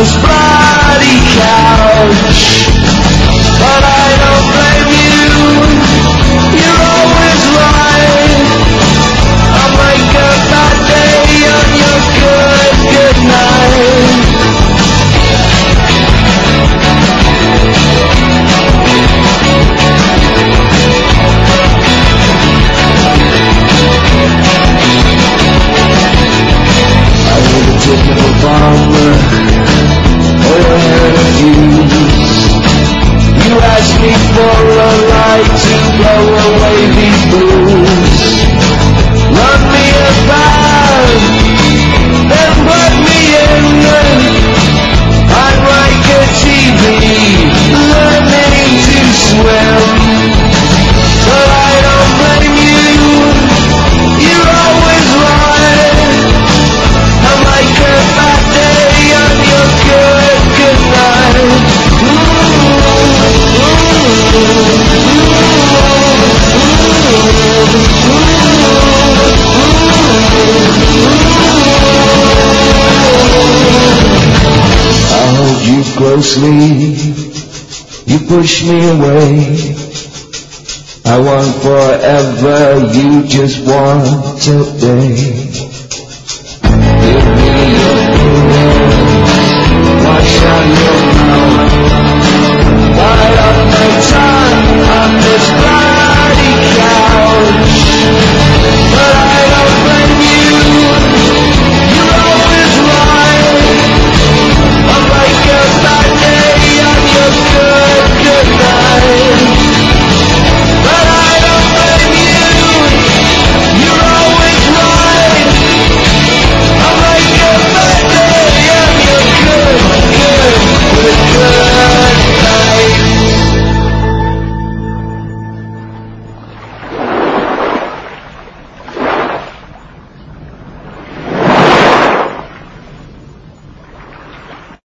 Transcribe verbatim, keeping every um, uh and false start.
this bloody couch. But I don't blame you, you're always right. I'm like a bad day on your good, good night. I was a typical bomber, or a refuse. You asked me for a light to blow away these blues. Run me a bath, then put me in. I'm like a T V, learning to swim. But I don't blame you, you're always right. I'm like a bad day on your good, good night. I hold you closely, you push me away. I want forever, you just want today.